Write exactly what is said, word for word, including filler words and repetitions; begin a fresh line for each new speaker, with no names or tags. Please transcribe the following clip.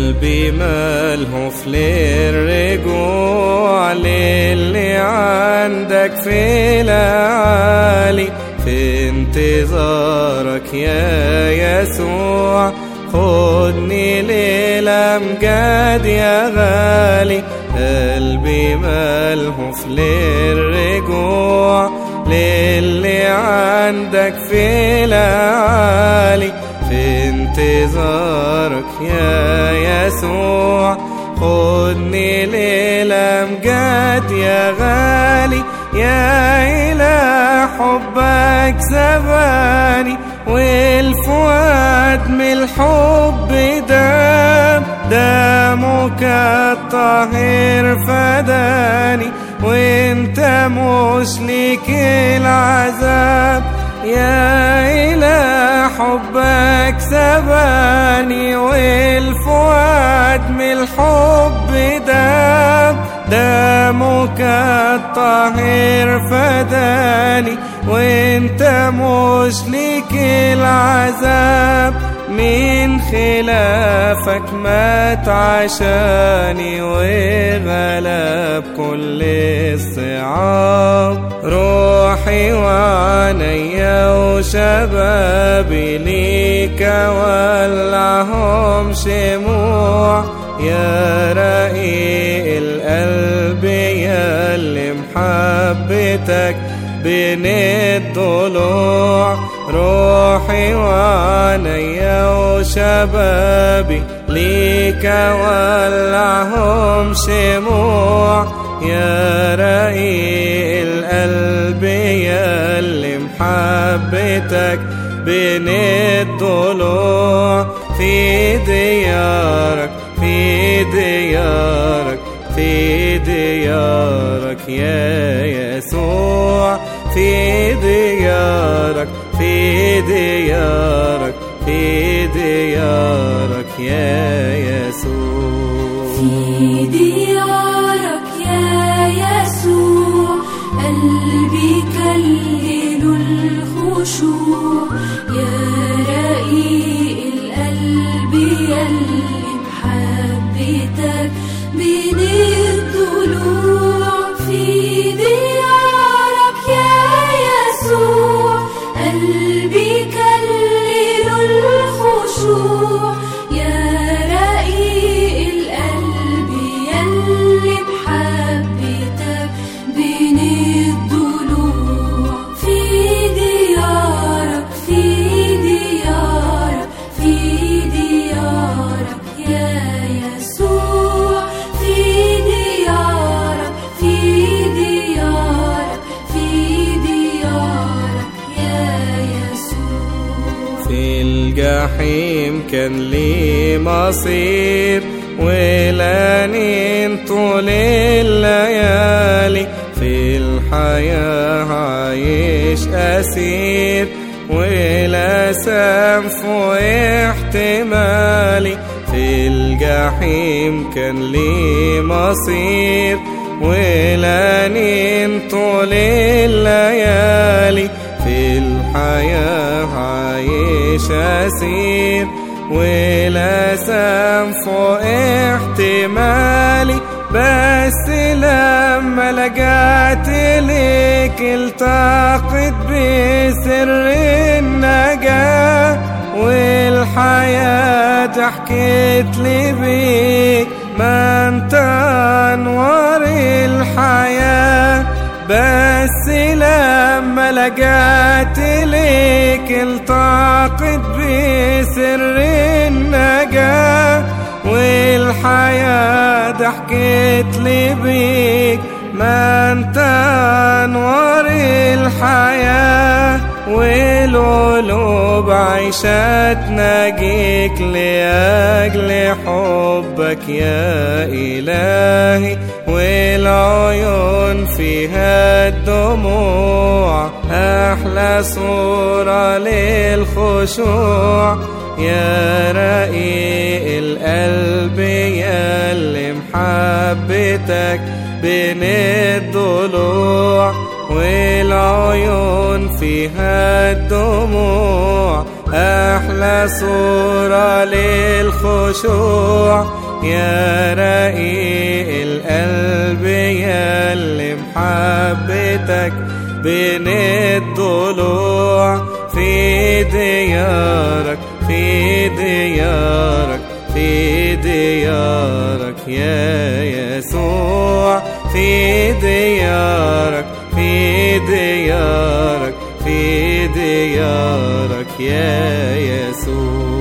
قلبي ملهوف للرجوع للي عندك في العالي، في انتظارك يا يسوع خدني للأمجاد يا غالي. قلبي ملهوف للرجوع للي عندك في العالي، في انتظارك يا يسوع خدني للأمجاد يا غالي. يا إله حبك سباني والفؤاد من الحب دام، دمك الطاهر فداني وانت مش ليك العذاب. يا إله حبك سباني والفؤاد من الحب دام، دمك الطاهر فداني وانت مش ليك العذاب. من خلافك مات عشاني وغلب كل الصعاب. روحي وعينيا وشبابي ليك ولعهم شموع. يا رقيق القلب يا اللي محبتك بين الضلوع. روحي وعينيا وشبابي ليك ولعهم شموع. يا رقيق القلب يا اللي محبتك بين الضلوع. في ديارك في ديارك في ديارك يا يسوع، في ديارك في ديارك في ديارك يا يسوع.
في ديارك يا يسوع قلبي كلل الخشوع. يا رقيق القلب يلي محبتك بين الضلوع. في ديارك يا يسوع قلبي كلل الخشوع. يا رقيق القلب يلي محبتك بين الضلوع. في ديارك في ديارك في ديارك يا يسوع. في ديارك في ديارك في ديارك يا يسوع.
في الجحيم كان لي مصير ولانين طول الليالي. في الحياة عايش أسير ولا سنف واحتمالي. في الجحيم كان لي مصير ولانين طول الليالي. في الحياة عايش أسير ولا سنف احتمالي. بس لما لجأت ليك التقيت بسر النجاة، والحياة ضحكت لي بيك ما انت انوار الحياة. بس لما لجأت ليك التقيت بسر النجاة، والحياة ضحكت لي بيك ما انت انوار الحياة. والقلوب عايشة تناجيك لأجل حبك يا إلهي، والعيون فيها الدموع أحلى صورة للخشوع. يا رقيق القلب يا اللي محبتك بين الضلوع، والعيون فيها الدموع أحلى صورة للخشوع يا رقيق القلب ياللي محبتك بين الضلوع في ديارك في ديارك في ديارك يا يسوع في ديارك في ديارك في ديارك يا يسوع.